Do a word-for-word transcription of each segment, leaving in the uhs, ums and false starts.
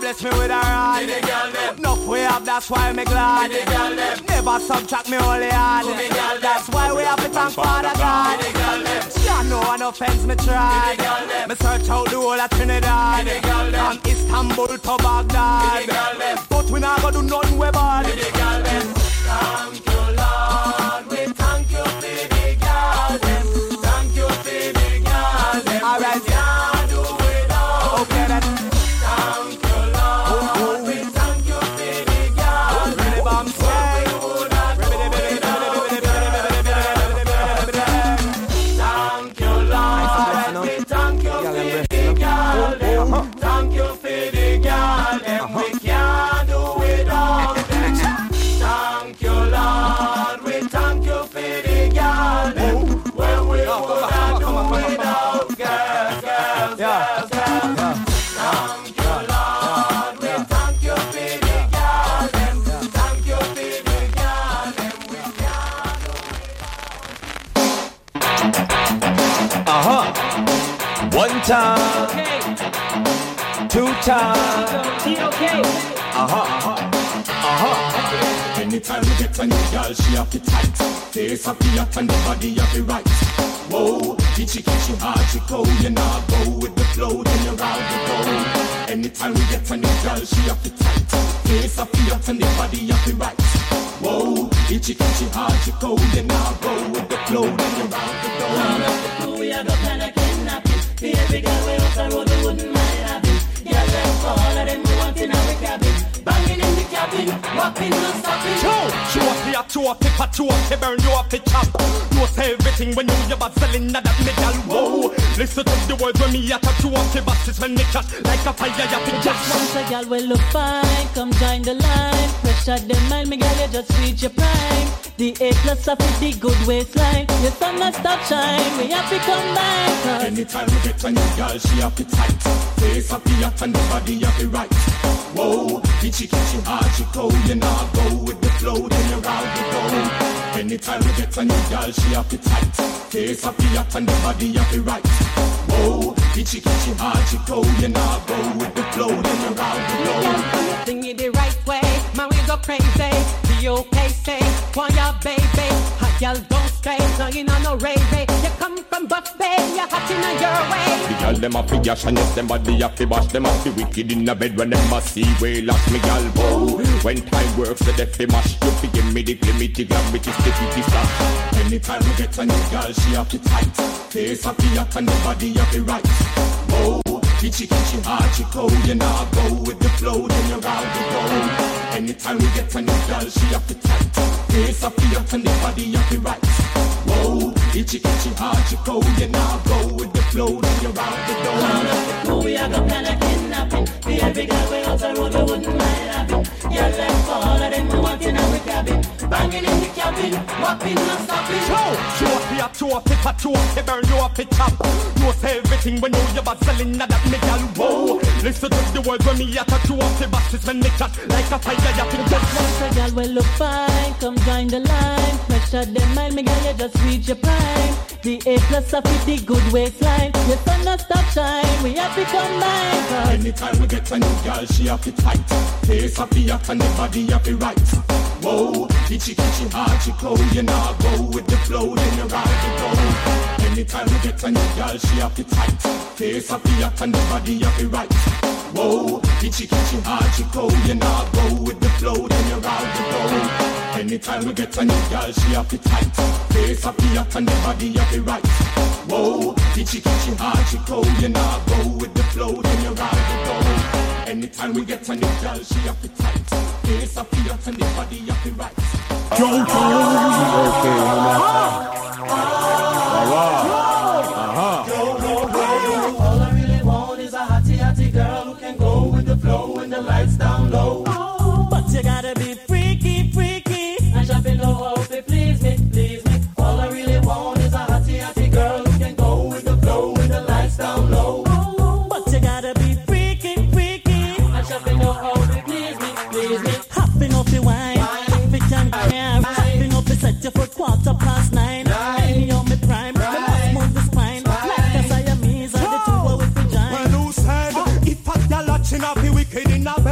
bless me with a rod. Enough we have, that's why me glad. Never subtract me only hard. That's why we have to thank Father God. Yeah, no one offends me try. Me search out the whole of Trinidad. From Istanbul to Baghdad. But we not gonna do nothing with bad. Thank you, Lord. We thank you for the garden. Thank you for the garden. All right. We can't do it all. Okay then. Thank you, Lord. We thank you for the garden. Really bomb say. Thank you, Lord. We thank you for the garden. Thank you for the garden. We can't do it all. Thank you, Lord. We thank you for the garden. When we would have do without girls, girls, girls, girls. Thank you, Lord. We thank you for the garden. Thank you for the garden. We can't do without. Uh huh. One time. Okay. Two times. Okay. Uh huh. Uh huh. Uh-huh. Anytime we get a new girl, she have to tight. Face up the up and the body have the right. Whoa, the chicken she hard, she cold. You know, go with the flow, then you're out the door. Anytime we get a new girl, she have to tight. Face up the up and the body have the right. Whoa, the chicken she hard, she cold. You know, go with the flow, then you're out the door. Round up the crew, we are the kind of kidnapping. Baby girl, we up the road, we wouldn't mind having. Yeah, let's all of them, we want in our cabin. Banging in the cabin, whopping, no stopping. Show up here, two up, pick a two up, burn you up, pick up. You say everything when you have a cylinder that make y'all whoa. Listen to the words when me at a two up, the buses when me catch like a fire, you think just once a girl will look fine, come join the line. Pressure them mind, me girl, you just reach your prime. The A plus of it, the good waistline. Your sun not stop shine, we have to come back. Anytime we get a new girl, she have to tight. Face up the up and the body have the right. Whoa, the chicken she hard, she cold. You know, go with the flow, then you're out the door. Anytime we get a new girl, she have to tight. Face up the up and the body have the right. Whoa, the chicken she hard, she cold. You know, go with the flow, then you're out the door. Sing it the right way, man, we go crazy. Be okay, say, want your baby. Hot girl don't stay, no you know no rave. You come from Buffet, you're hot in your way. The girl them a fi yash and yes them body a fi wash. Them a fi wicked in the bed when them a see way lost me gal. Whoa, when time works the death fi mash. You fi give me the glimity glamity sticky stuff. Anytime we get a new girl, she have to tight. Face a fi up and the body a fi right. Whoa, the chicken she hard, she cold. You know go with the flow, then you're out the door. Anytime we get a new girl, she have to tight. Face a fi up and the body a fi right. Whoa, the chicken she hard, she cold. You know go with the flow, then you're out the door. Round up the crew, we are the kind of kidnapping. The every girl we out the road, we wouldn't mind having. Yeah, let's for all of them who want in our cabin. Banging in the cabin, whopping, no stopping. Show up here, two up, pick a two up, they burn you up, it up. You say everything when you have a cylinder that make y'all whoa. Listen to the words when me at a two up, the buses when they catch like a fire, you think just once a girl will look fine, come join the line. Pressure them mind, me girl, you just reach your prime. The A plus of it, the good waistline. Your sun not stop shine, we have to come back. Anytime we get a new girl, she have to tight. Face up the up and the body have to right. Whoa, the chicken she hard, she cold. You know go with the flow, then you're out the door. Anytime we get a new girl, she have to tight. Face up the up and the body have to right. Whoa, the chicken she hard, she cold. You know go with the flow, then you're out the door. Anytime we get a new girl, she have to tight. Face up the up and the body have to right. Whoa, the chicken she hard, she cold. You know go with the flow, then you're out the door. Anytime we get a new girl, she have to tight. Face up the up and the body have to right. Go, go, okay, uh-huh. Go, go, go. All I really want is a hottie, hottie girl who can go with the flow when the lights down low. But you gotta be freaky, freaky. And shopping low, hope it please me, please me. All I really want is a hottie, hottie girl who can go with the flow when the lights down low. But you gotta be freaky, freaky. And shopping low, hope it please me, please me. Hopping off the wine, half it and care. Hopping up the set you for quarter past nine. Any on me prime, the must move the spine. Like a Siamese and the two with the giant. Well, who said if a girl watching up, be wicked in a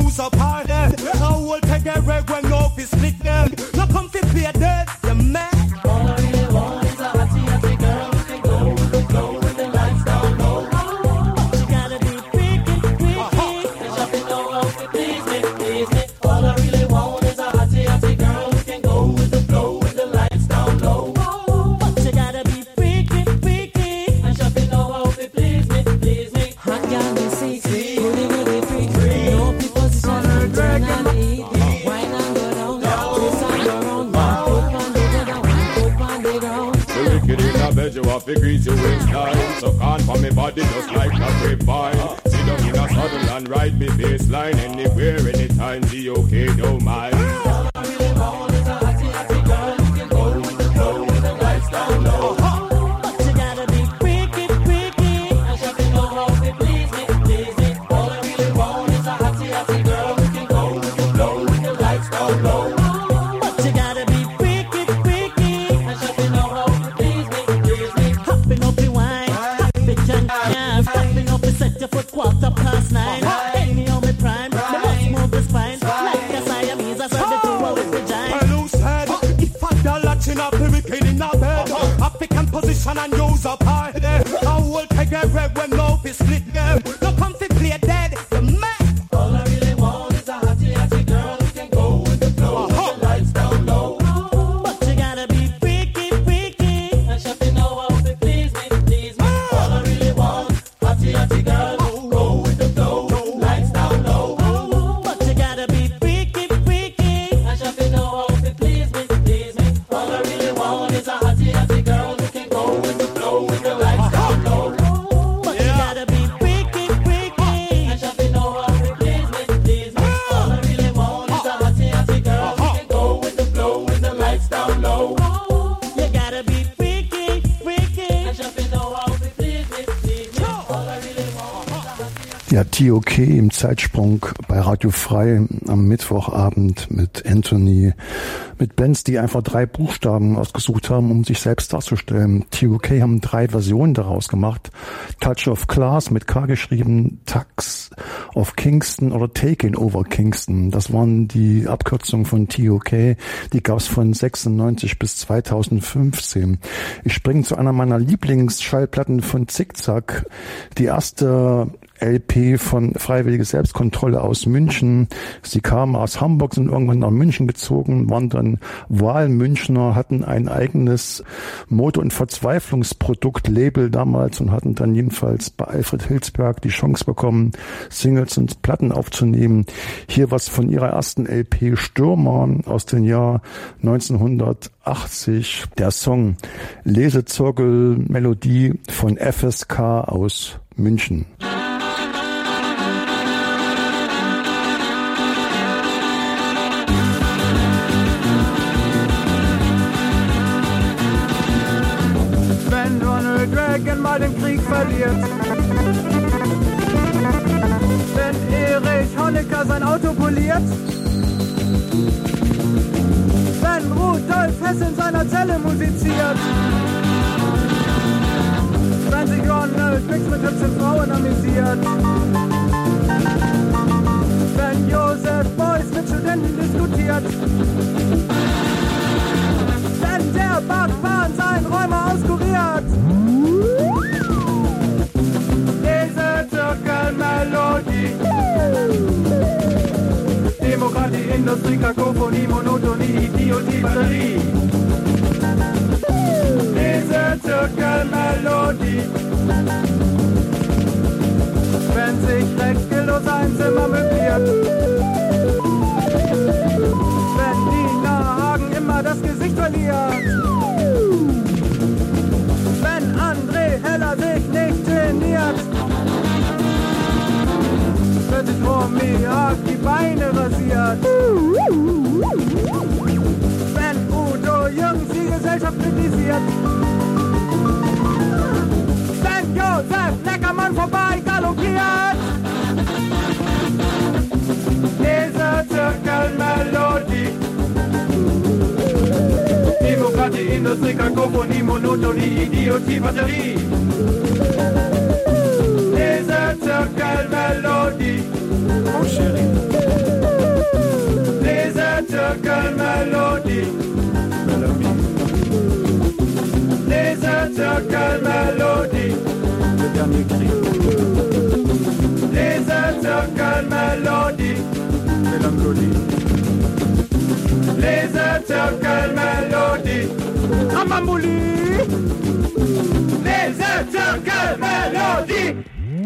use a party. I will take a break when no fi split them. No come fi play dead, you mad. All I really want is a hottie, hottie girl who can go with the flow when the lights down low. But you gotta be freaky, freaky, and shopping know how to please me, please me. All I really want is a hottie, hottie girl who can go with the flow when the lights down low. But you gotta be freaky, freaky, and shopping know how to please me, please me. Hot girl me see, see, really, really freaky. No people position and turn and eat. Wine and go down, twist on your own. Put on the ground, put on the ground. The wicked in a bed, you have to grease your waistline. So can't for me body just like a grapevine. Sit down in a saddle and ride me baseline. Anywhere, anytime, be okay, don't mind. All I really want is a hottie, hottie girl who can go with the flow when the lights down low. But you gotta be freaky, freaky, and shopping know how to please me, please me. All I really want is a hottie, hottie girl who can go with the flow when the lights down low. But you gotta be freaky, freaky, and shopping know how to please me, please me. Hopping up the wine, hopping and calf, hopping up the set your foot quarter past nine. Any on me prime, me must move the spine like a Siamese. I said the two with the giant. My loose head, if I got latching up the wicked in a bed, African position and use a party. I will take a break when no fi split them. No come fi play dead, you mad. All I really want is a hottie, hottie girl who can go with the flow when the lights down low. But you gotta be freaky, freaky, and shopping know how to please me, please me. All I really want, hottie, hottie girl who go with the flow, lights down low. But you gotta be freaky, freaky, and shopping know how to please me, please me. All I really want is a hottie, hottie girl who can go with the flow when the lights down low. But you gotta be freaky, freaky, and shopping know how to please me, please me. All I really want is a hottie, hottie girl who can go with the flow when the lights down low. You gotta be freaky, freaky, and shopping know how to please me, please me. All I really want is a hottie. Ja, T O K im Zeitsprung bei Radio Frei am Mittwochabend mit Anthony, mit Bands, die einfach drei Buchstaben ausgesucht haben, um sich selbst darzustellen. T O K haben drei Versionen daraus gemacht. Touch of Class mit K geschrieben, Tux of Kingston oder Taking Over Kingston. Das waren die Abkürzungen von T O K. Die gab's von sechsundneunzig bis zweitausendfünfzehn. Ich springe zu einer meiner Lieblingsschallplatten von Zickzack. Die erste L P von Freiwillige Selbstkontrolle aus München. Sie kamen aus Hamburg, sind irgendwann nach München gezogen, waren dann Wahlmünchner, hatten ein eigenes Mode- und Verzweiflungsprodukt-Label damals und hatten dann jedenfalls bei Alfred Hilsberg die Chance bekommen, Singles und Platten aufzunehmen. Hier was von ihrer ersten L P Stürmer aus dem Jahr neunzehnhundertachtzig. Der Song Lesezirkel Melodie von F S K aus München. Wenn Ronald Reagan mal den Krieg verliert, wenn Erich Honecker sein Auto poliert, wenn Rudolf Hess in seiner Zelle musiziert, wenn sich Ronald Mix mit hübschen Frauen amüsiert, wenn Josef Beuys mit Studenten diskutiert, wenn der Bachmann seinen Räumer auskuriert. Diese Zirkelmelodie, Demokratie, Industrie, Kakophonie, Monotonie, Idiotie, Batterie. Diese Zirkelmelodie, wenn sich regellos ein Zimmer möbliert, wenn Nina Hagen immer das Gesicht verliert, wenn André Heller sich nicht geniert, wenn sich Romy Haag die Beine rasiert, wenn Udo Jürgens die Gesellschaft kritisiert, wenn Josef Neckermann vorbei galoppiert. Diese Zirkelmelodie, Demokratie, Industrie, Kakophonie, Monotonie, Idiotie, Batterie. Diese Zirkelmelodie, oh Chérie. de la mélodie. Les Circle Melody. Amambouli. Les Circle Melody.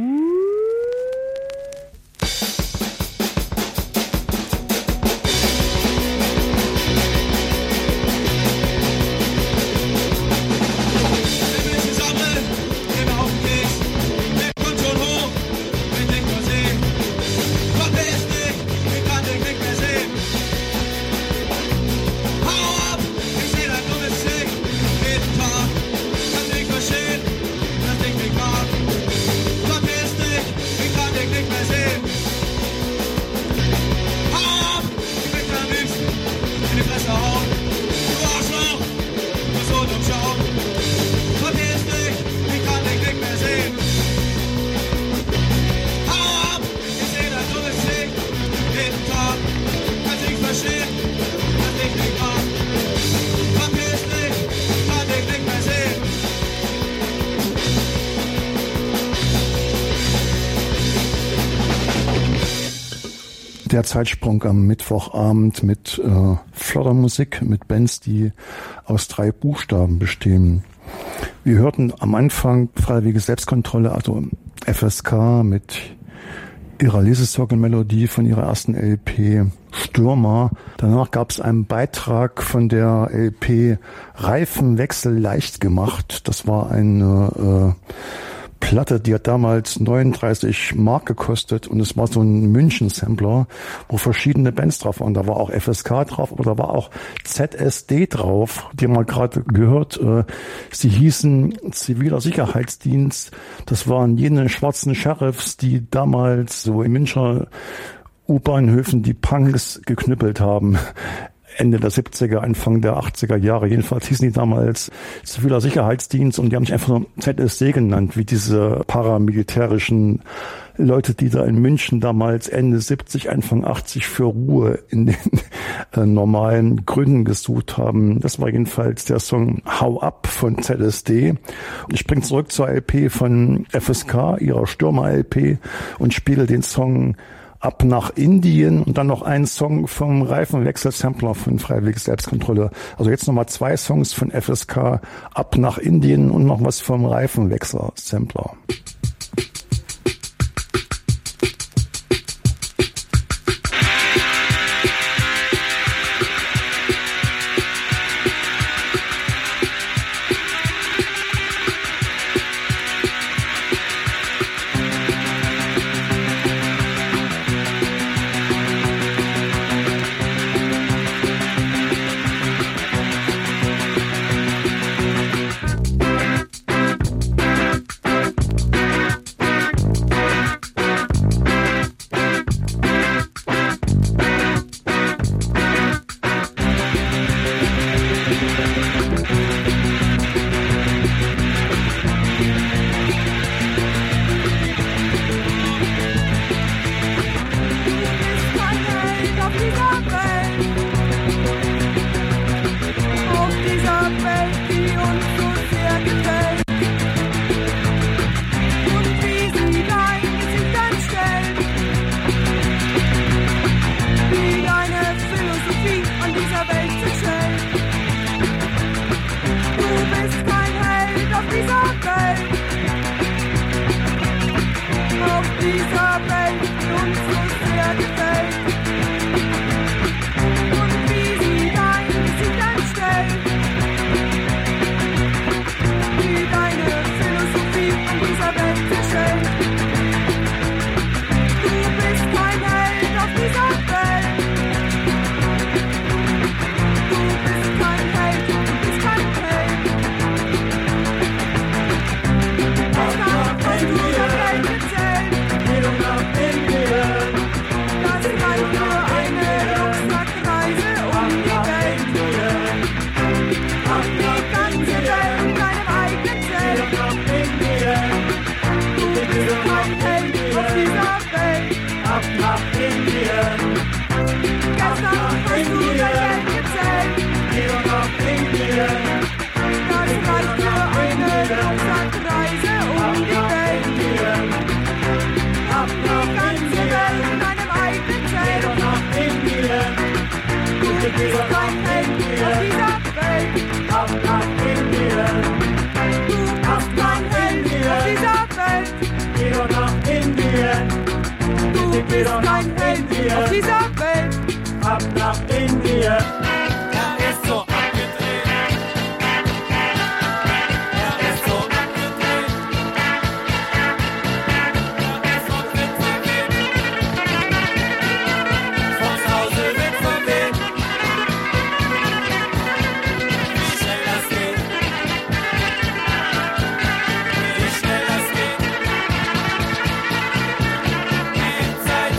Der Zeitsprung am Mittwochabend mit äh, flotter Musik, mit Bands, die aus drei Buchstaben bestehen. Wir hörten am Anfang Freiwillige Selbstkontrolle, also F S K mit ihrer Lesezirkelmelodie von ihrer ersten L P Stürmer. Danach gab es einen Beitrag von der L P Reifenwechsel leicht gemacht. Das war eine äh, Platte, die hat damals neununddreißig Mark gekostet und es war so ein München-Sampler, wo verschiedene Bands drauf waren. Da war auch F S K drauf, aber da war auch Z S D drauf. Die haben wir gerade gehört. Sie hießen Ziviler Sicherheitsdienst. Das waren jene schwarzen Sheriffs, die damals so in Münchner U-Bahnhöfen die Punks geknüppelt haben. Ende der siebziger, Anfang der achtziger Jahre. Jedenfalls hießen die damals Ziviler Sicherheitsdienst und die haben sich einfach nur Z S D genannt, wie diese paramilitärischen Leute, die da in München damals Ende siebzig, Anfang achtzig für Ruhe in den äh, normalen Gründen gesucht haben. Das war jedenfalls der Song Hau ab von Z S D. Und ich bringe zurück zur L P von F S K, ihrer Stürmer-L P, und spiele den Song Ab nach Indien und dann noch einen Song vom Reifenwechsel-Sampler von Freiwillige Selbstkontrolle. Also jetzt nochmal zwei Songs von F S K, Ab nach Indien und noch was vom Reifenwechsel-Sampler. We'll be right back. Ich bin kein Indien auf dieser Welt. Ab nach Indien. Er ist so abgedreht. Er ist so abgedreht. Er ist so abgedreht. Von Hause wird verweht. Wie schnell das geht. Wie schnell das geht. Die Zeit,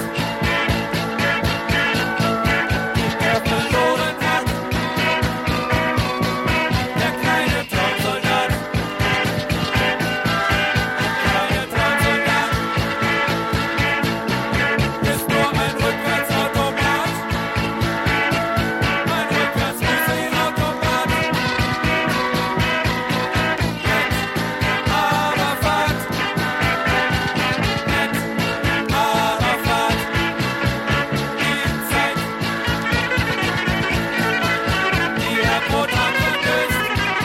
die er verloren hat. Der kleine Traumsoldat. Der kleine Traumsoldat ist nur ein Rückwärtsautomat. Ein Rückwärts-Automat. Mit Arafat. Mit Arafat. Die Zeit, die er brutal gelöst.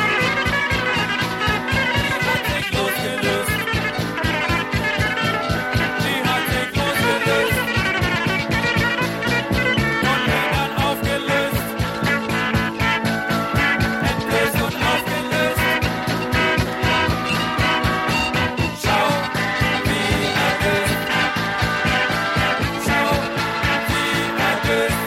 Die hat sich losgelöst. Die hat sich losgelöst. Und ihn dann aufgelöst. Endlöst und aufgelöst. Schau, wie er löst. Schau, wie er löst.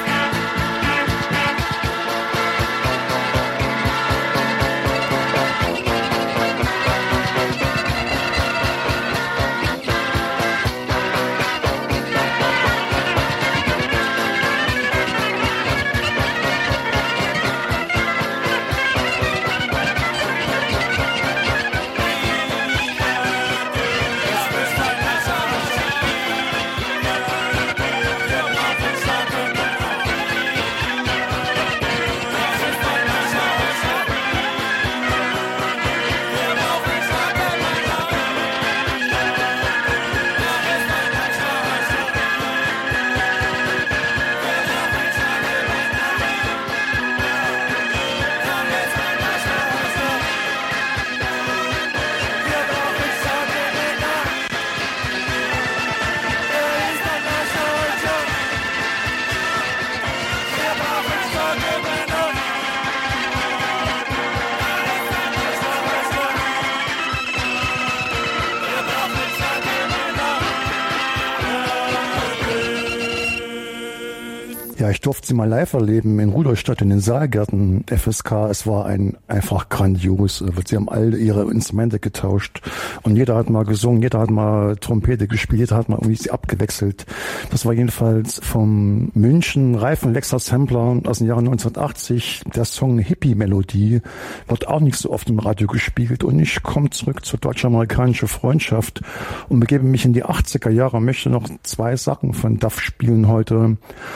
Ja, ich durfte sie mal live erleben in Rudolstadt in den Saalgärten F S K. Es war ein einfach grandios. Sie haben alle ihre Instrumente getauscht und jeder hat mal gesungen, jeder hat mal Trompete gespielt, jeder hat mal irgendwie sie abgewechselt. Das war jedenfalls vom München Reifenlexer Sampler aus dem Jahre neunzehnhundertachtzig. Der Song Hippie-Melodie wird auch nicht so oft im Radio gespielt. Und ich komme zurück zur deutsch-amerikanischen Freundschaft und begebe mich in die achtziger Jahre. Ich möchte noch zwei Sachen von Duff spielen heute.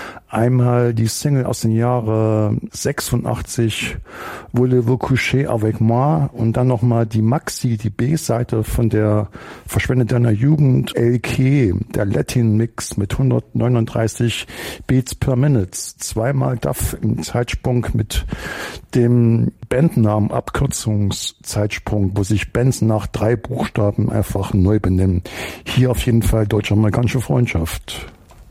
Einmal die Single aus dem Jahre sechsundachtzig, Voulez-vous coucher avec moi, und dann nochmal die Maxi, die B-Seite von der Verschwende deiner Jugend, L K, der Latin-Mix mit hundertneununddreißig Beats per Minute. Zweimal Duff im Zeitsprung mit dem Bandnamen Abkürzungszeitsprung, wo sich Bands nach drei Buchstaben einfach neu benennen. Hier auf jeden Fall deutsch-amerikanische Freundschaft.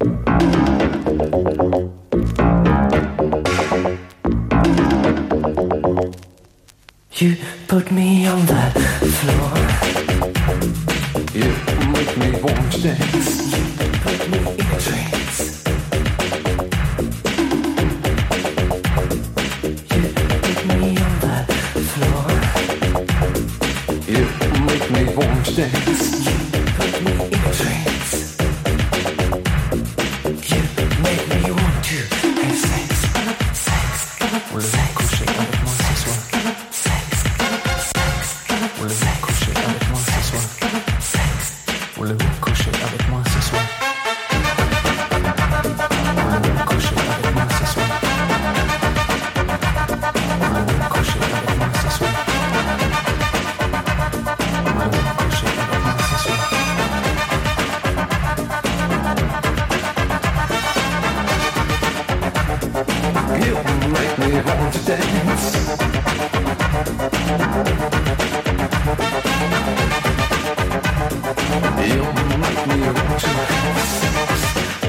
You put me on the floor. You make me want to dance. You put me in a trance. You put me on the floor. You make me want to dance. You put me in a trance. You make me want to have sex, sex, sex. Coucher avec moi ce soir. Voulez-vous coucher avec moi ce soir? Voulez-vous coucher avec moi ce soir? Voulez-vous coucher avec moi ce soir? Voulez-vous coucher avec moi ce soir? Voulez-vous coucher avec moi ce soir? You make me want to dance. You make me want to dance.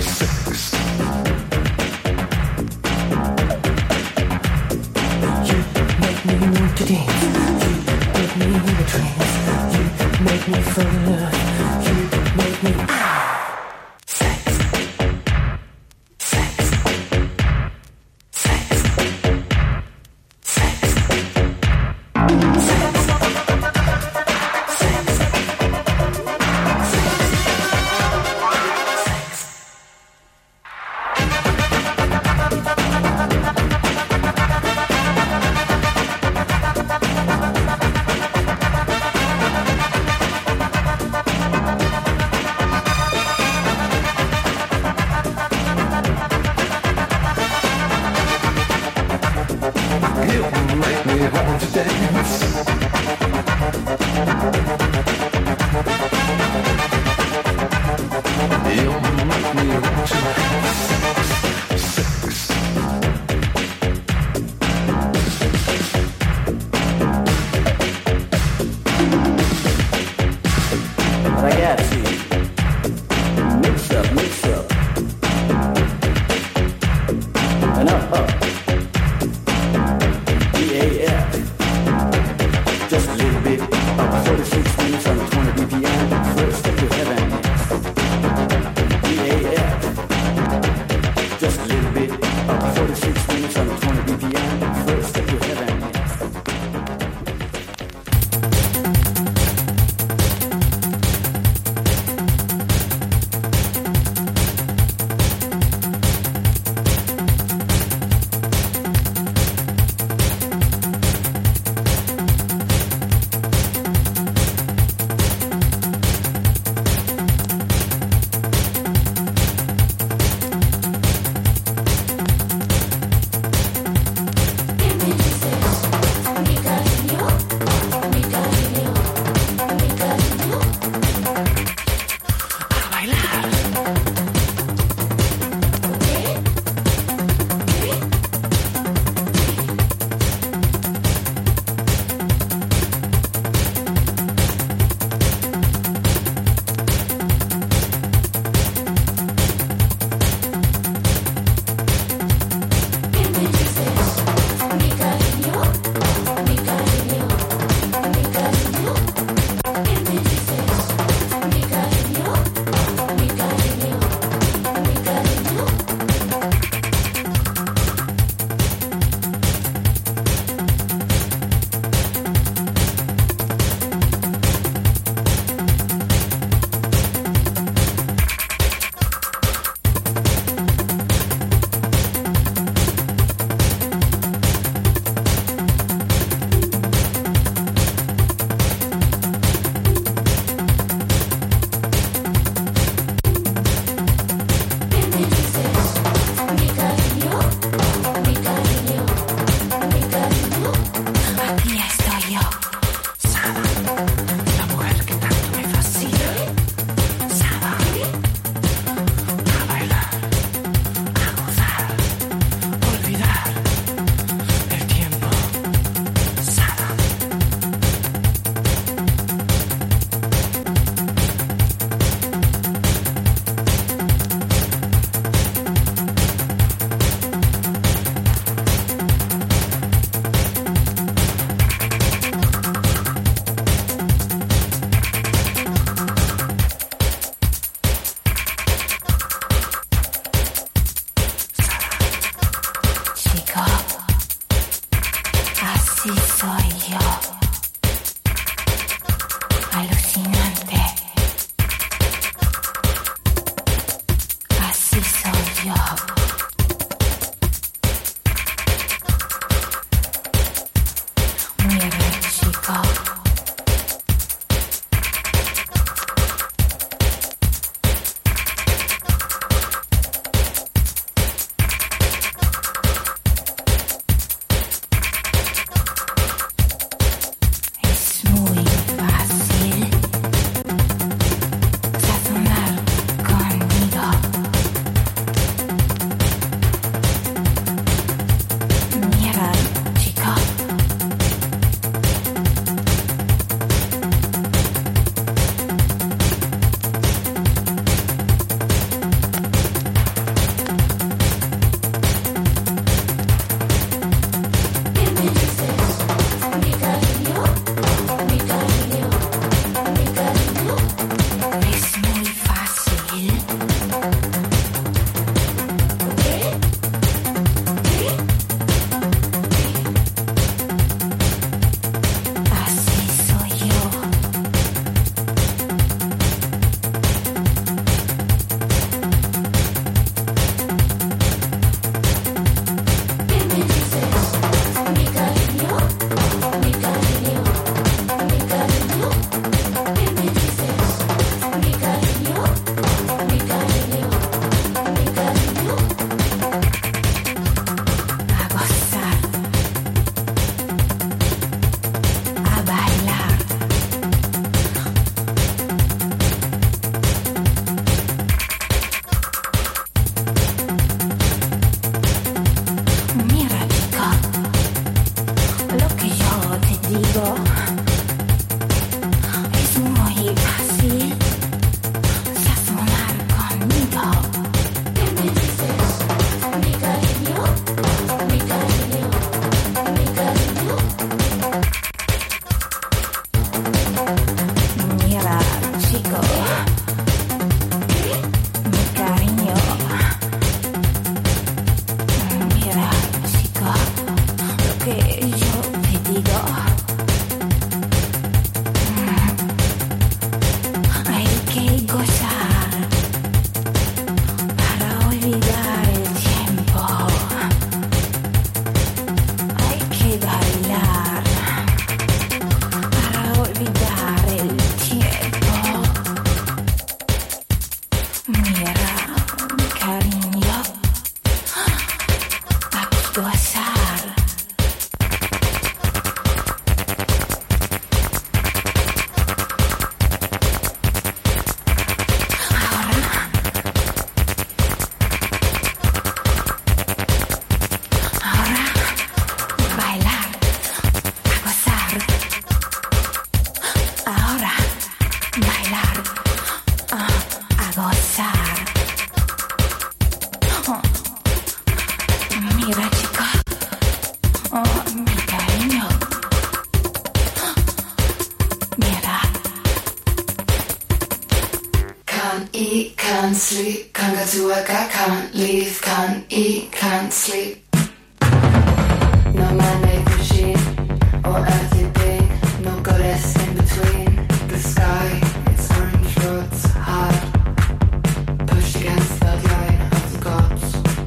sleep, can't go to work, I can't leave, can't eat, can't sleep. No man-made machine or earthly being, no goddess in between. The sky, its orange roads, hard, pushed against the line of the gods.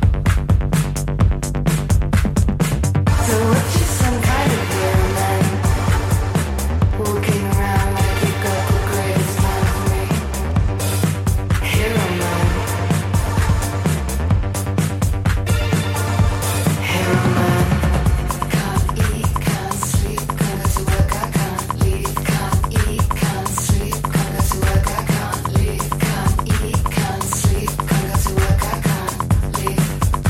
So what you some kind of hero man, walking around like you got the greatest plan for me. Hero man, hero man. Can't eat, can't sleep, can't go to work, I can't leave. Can't eat, can't sleep, can't go to work, I can't leave. Can't eat, can't sleep, can't go to work, I can't leave.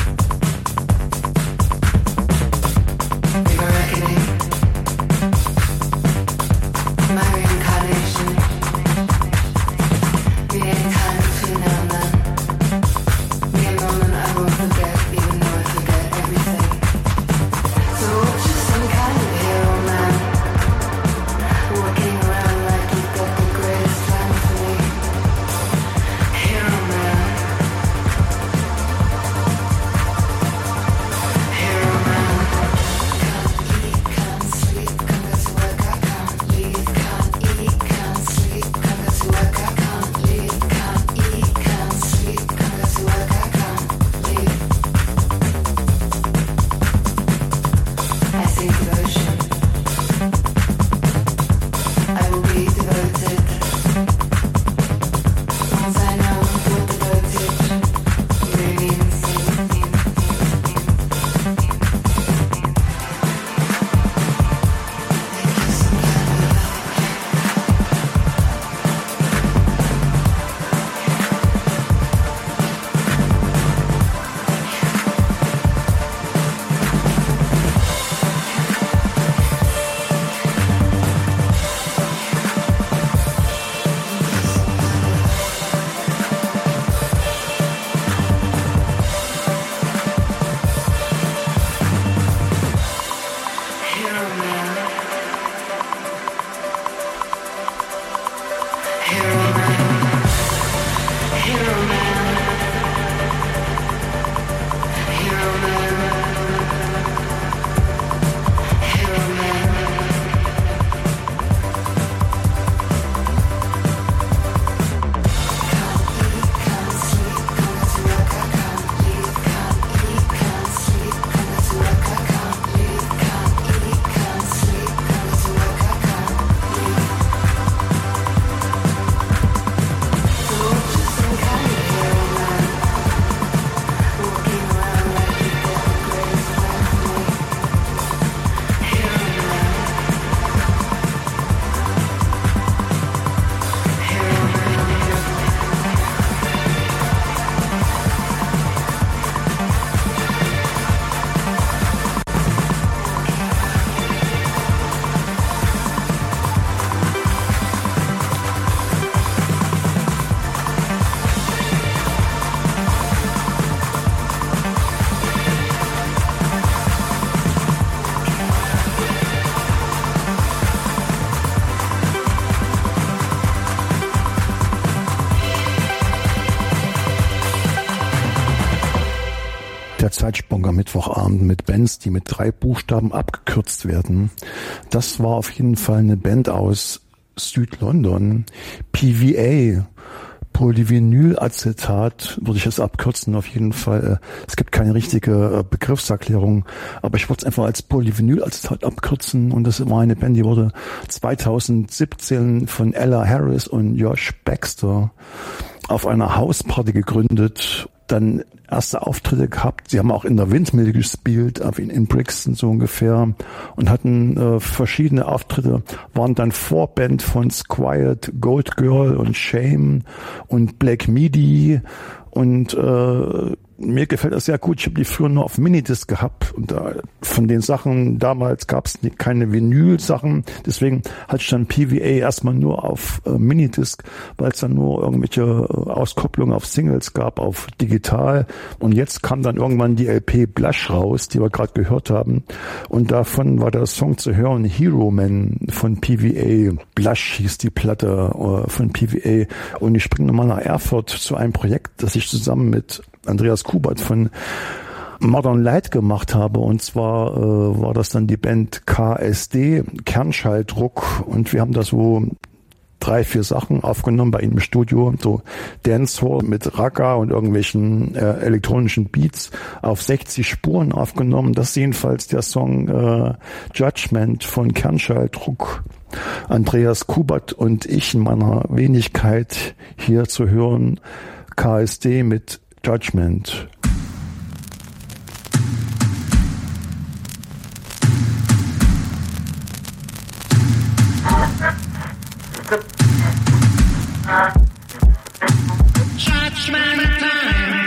Big reckoning, my reincarnation. The only time between now and then. Me a moment I won't forget, even though I forget everything. So just some kind of hero man, walking around like you've got the greatest plan for me. Hero man, hero man. Can't eat, can't sleep, can't go to work, I can't leave. Can't eat, can't sleep, can't go to work, I can't leave. Can't eat, can't sleep, can't go to work, I can't leave. I see devotion. I will be devoted. Once I know what devoted really means. Hero man. Hero man. Hero man. Hero man. Hero man. Can't eat, can't sleep, can't go to work, I can't leave. Can't eat, can't sleep, can't go to work, I can't leave. Can't eat, can't sleep, can't go to work, I can't leave. So just some kind of hero man, walking around like you've got the greatest plan for me. Hero man, hero man. Der Zeitsprung am Mittwochabend mit Bands, die mit drei Buchstaben abgekürzt werden. Das war auf jeden Fall eine Band aus Südlondon. P V A, Polyvinylacetat, würde ich es abkürzen auf jeden Fall. Es gibt keine richtige Begriffserklärung, aber ich würde es einfach als Polyvinylacetat abkürzen. Und das war eine Band, die wurde zweitausendsiebzehn von Ella Harris und Josh Baxter auf einer Hausparty gegründet. Dann erste Auftritte gehabt. Sie haben auch in der Windmill gespielt, in, in Brixton so ungefähr, und hatten äh, verschiedene Auftritte, waren dann Vorband von Squired, Gold Girl und Shame und Black Midi und äh, mir gefällt das sehr gut. Ich habe die früher nur auf Minidisc gehabt und da, von den Sachen, damals gab es keine Vinyl-Sachen, deswegen hatte ich dann P V A erstmal nur auf äh, Minidisc, weil es dann nur irgendwelche äh, Auskopplungen auf Singles gab, auf digital, und jetzt kam dann irgendwann die L P Blush raus, die wir gerade gehört haben, und davon war der Song zu hören, Hero Man von P V A. Blush hieß die Platte äh, von P V A, und ich springe nochmal nach Erfurt zu einem Projekt, das ich zusammen mit Andreas Kubert von Modern Light gemacht habe, und zwar äh, war das dann die Band K S D, Kernschalldruck, und wir haben da so drei, vier Sachen aufgenommen bei ihm im Studio, so Dancehall mit Ragga und irgendwelchen äh, elektronischen Beats auf sechzig Spuren aufgenommen. Das ist jedenfalls der Song äh, Judgment von Kernschalldruck. Andreas Kubert und ich in meiner Wenigkeit hier zu hören, K S D mit Judgment. Judgment time.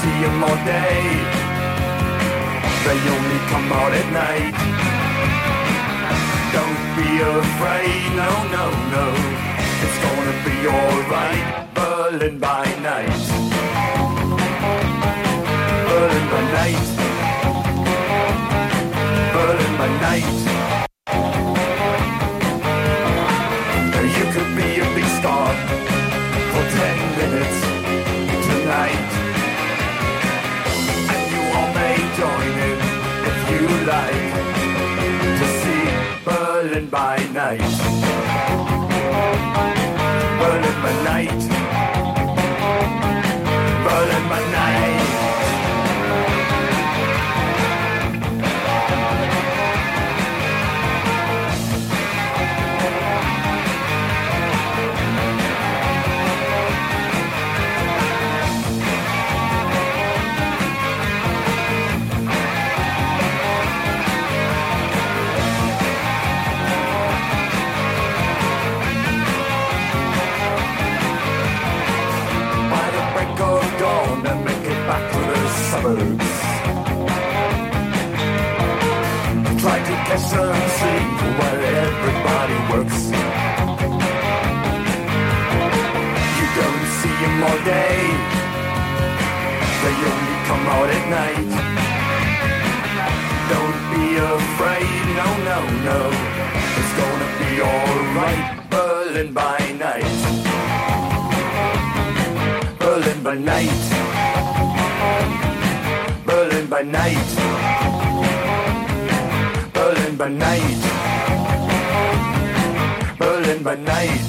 see them all day. They only come out at night. Don't be afraid, no, no, no. It's gonna be alright. Berlin by night. Berlin by night. Berlin by night. You could be a big star for ten minutes tonight. And you all may join in if you like to see Berlin by night. Berlin by night. Berlin by night. Suburbs. Try to catch some sleep while everybody works. You don't see them all day. They only come out at night. Don't be afraid, no, no, no. It's gonna be alright. Berlin by night. Berlin by night. Berlin by night. Berlin by night. Berlin by night.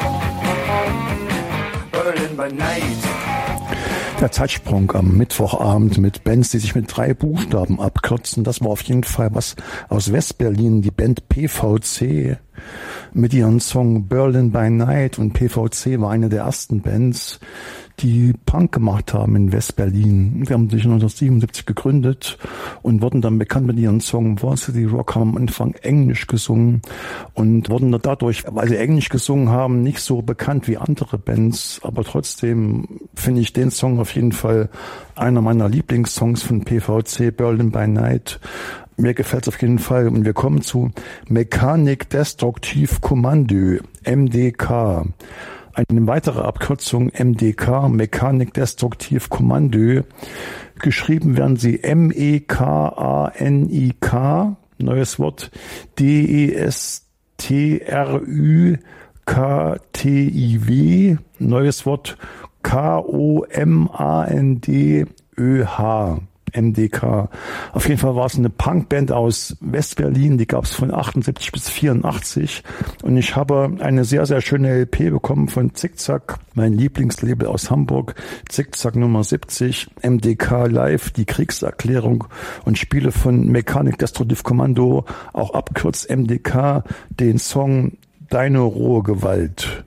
Berlin by night. Der Zeitsprung am Mittwochabend mit Bands, die sich mit drei Buchstaben abkürzen. Das war auf jeden Fall was aus Westberlin, die Band P V C mit ihrem Song Berlin by Night. Und P V C war eine der ersten Bands, die Punk gemacht haben in Westberlin. Wir haben sich neunzehnhundertsiebenundsiebzig gegründet und wurden dann bekannt mit ihrem Song Varsity Rock, haben am Anfang Englisch gesungen und wurden dadurch, weil sie Englisch gesungen haben, nicht so bekannt wie andere Bands. Aber trotzdem finde ich den Song auf jeden Fall einer meiner Lieblingssongs von P V C, Berlin by Night. Mir gefällt es auf jeden Fall. Und wir kommen zu Mechanik Destructive Commando, M D K. Eine weitere Abkürzung M D K, Mechanik Destructive Commando. Geschrieben werden sie M E K A N I K, neues Wort, D E S T R Ü K T I W, neues Wort, K O M A N D Ö H. M D K. Auf jeden Fall war es eine Punkband aus Westberlin, die gab es von achtundsiebzig bis vierundachtzig und ich habe eine sehr, sehr schöne L P bekommen von Zickzack, mein Lieblingslabel aus Hamburg, Zickzack Nummer siebzig, M D K Live, die Kriegserklärung und spiele von Mechanik Destructive Commando, auch abkürzt M D K, den Song Deine rohe Gewalt.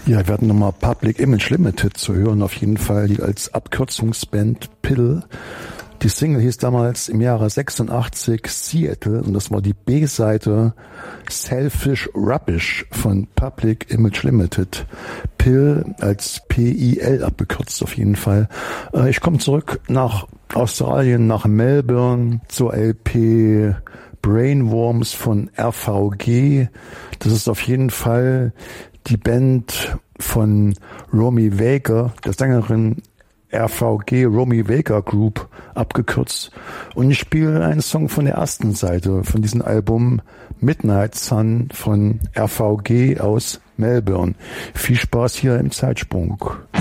Ja, wir hatten nochmal Public Image Limited zu hören, auf jeden Fall die als Abkürzungsband Pill. Die Single hieß damals im Jahre sechsundachtzig Seattle und das war die B-Seite Selfish Rubbish von Public Image Limited. Pill als P I L abgekürzt auf jeden Fall. Ich komme zurück nach Australien, nach Melbourne zur L P Brainworms von R V G. Das ist auf jeden Fall die Band von Romy Vega, der Sängerin R V G, Romy Vega Group abgekürzt. Und ich spiele einen Song von der ersten Seite von diesem Album Midnight Sun von R V G aus Melbourne. Viel Spaß hier im Zeitsprung.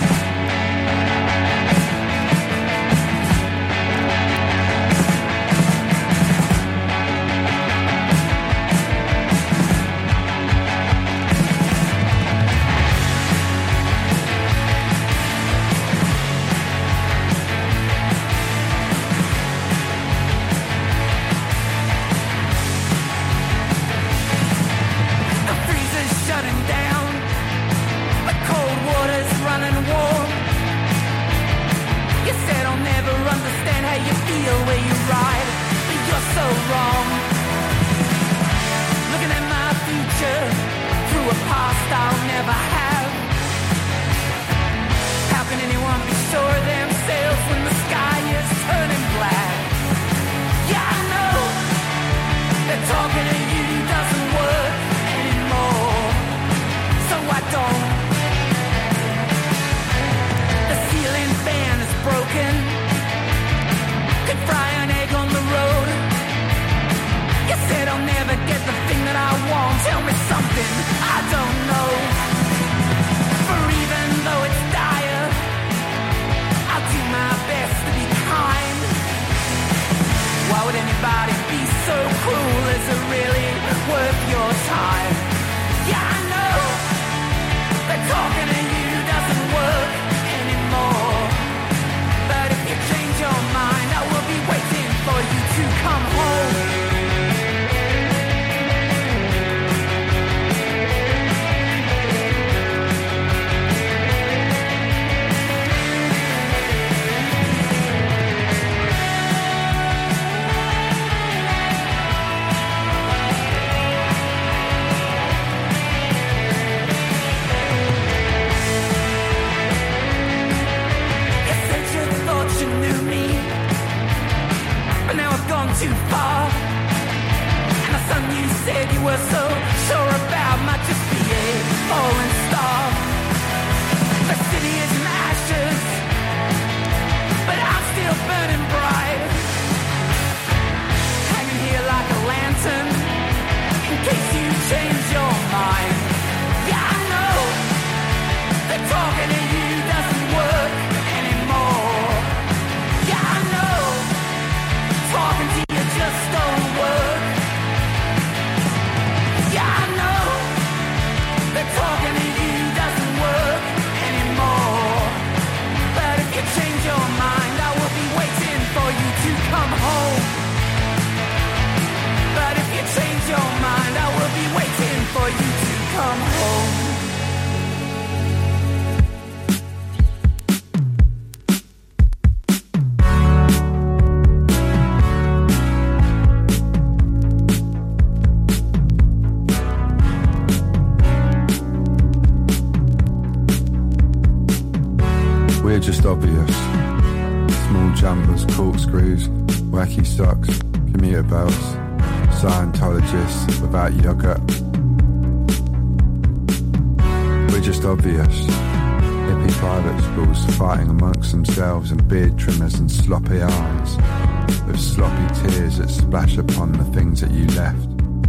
And beard trimmers and sloppy eyes with sloppy tears that splash upon the things that you left.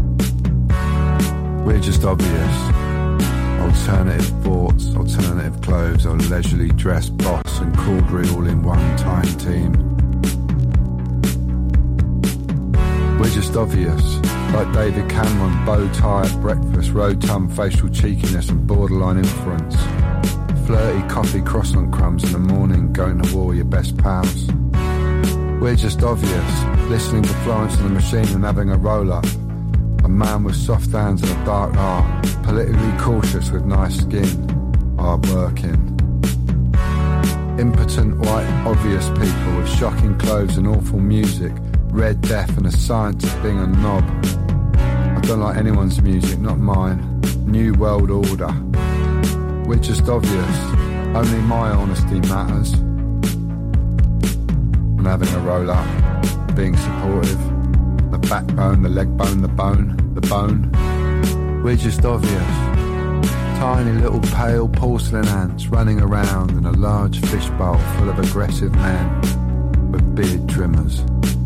We're just obvious. Alternative thoughts, alternative clothes, or leisurely dressed boss and Cauldry all in one time team. We're just obvious. Like David Cameron, bow tie at breakfast, rotund facial cheekiness and borderline inference. Flirty coffee croissant crumbs in the morning, going to war your best pals. We're just obvious, listening to Florence and the Machine and having a roll-up. A man with soft hands and a dark heart, politically cautious with nice skin. hard working. Impotent, white, obvious people with shocking clothes and awful music, red, deaf and a science of being a knob. I don't like anyone's music, not mine. New world order. We're just obvious. Only my honesty matters. I'm having a roll up, being supportive. The backbone, the leg bone, the bone, the bone. We're just obvious. Tiny little pale porcelain ants running around in a large fishbowl full of aggressive men with beard trimmers.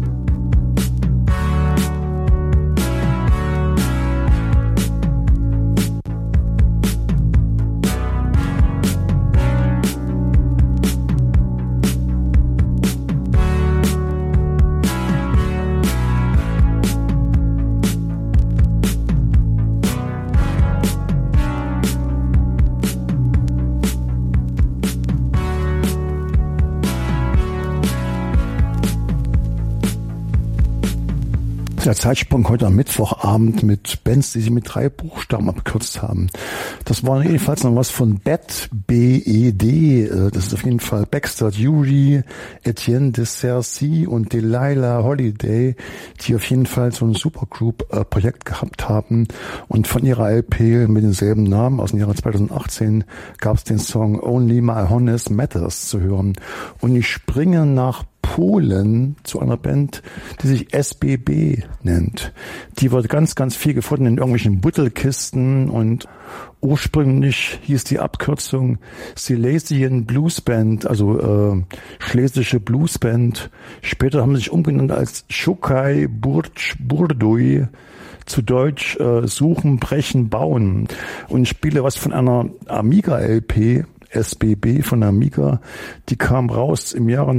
Der Zeitsprung heute am Mittwochabend mit Bands, die sich mit drei Buchstaben abgekürzt haben. Das war jedenfalls noch was von B E D, B E D. Das ist auf jeden Fall Baxter Dury, Etienne de Cercy und Delilah Holiday, die auf jeden Fall so ein Supergroup-Projekt gehabt haben. Und von ihrer L P mit demselben Namen aus dem Jahre zweitausendachtzehn gab es den Song Only My Honest Matters zu hören. Und ich springe nach Polen zu einer Band, die sich S B B nennt. Die wird ganz, ganz viel gefunden in irgendwelchen Buttelkisten und ursprünglich hieß die Abkürzung Silesian Blues Band, also äh, schlesische Bluesband. Später haben sie sich umgenannt als Szukaj Burcz Burduj, zu Deutsch äh, Suchen, Brechen, Bauen. Und ich spiele was von einer Amiga-L P, S B B von Amiga, die kam raus im Jahre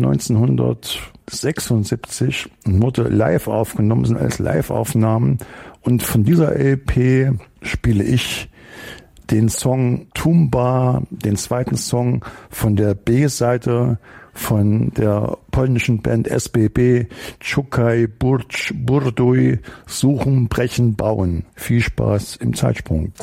neunzehnhundertsechsundsiebzig und wurde live aufgenommen, sind alles Live-Aufnahmen. Und von dieser L P spiele ich den Song Tumba, den zweiten Song von der B-Seite von der polnischen Band S B B, Szukaj Burcz Burduj, Suchen, Brechen, Bauen. Viel Spaß im Zeitsprung.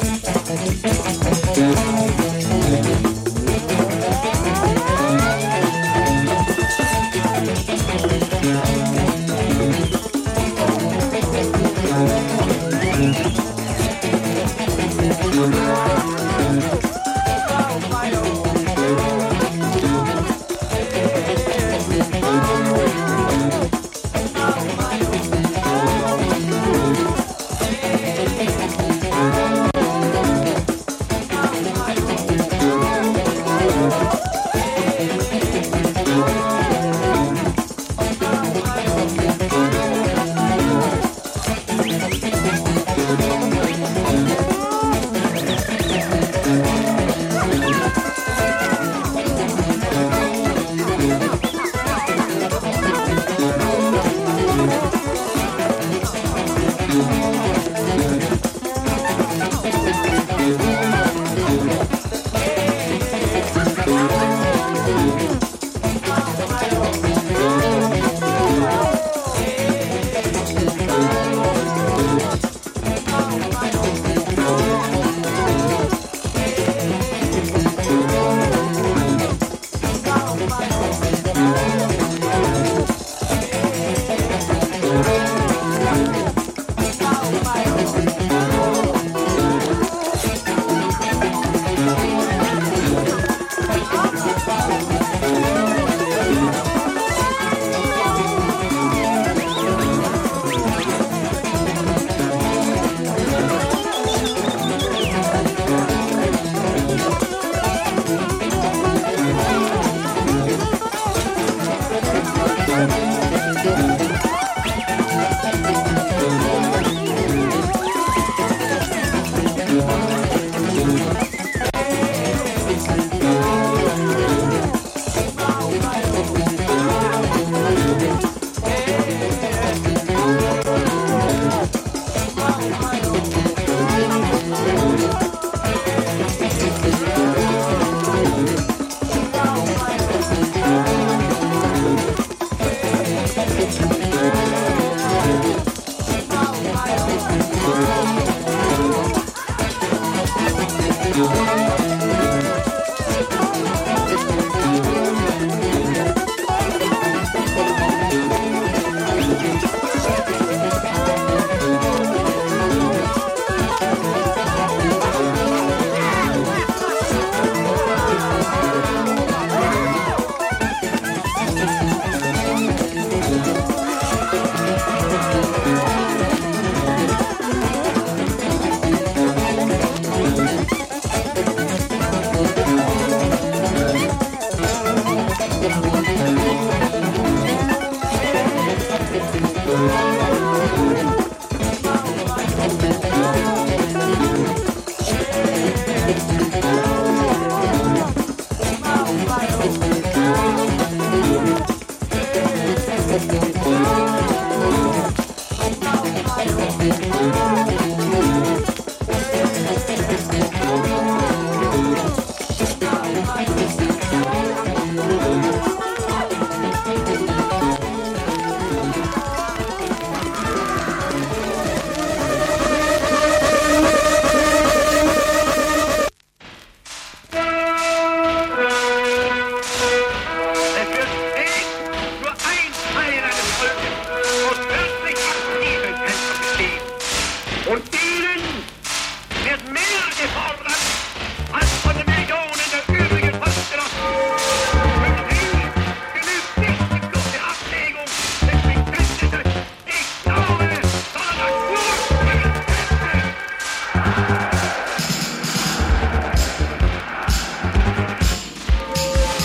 Thank you.